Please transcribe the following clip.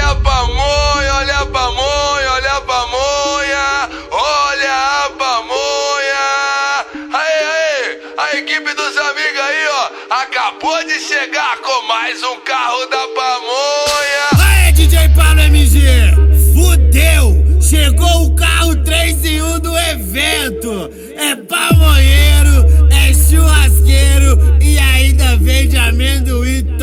olha a pamonha, olha a pamonha, olha a pamonha, olha a pamonha. Aí, a equipe dos amigos aí, ó, acabou de chegar com mais um carro da pamonha. Aê, DJ Paulo MG, fudeu, chegou o carro 3 em 1 do evento. É pamonheiro, é churrasqueiro e ainda vende amendoim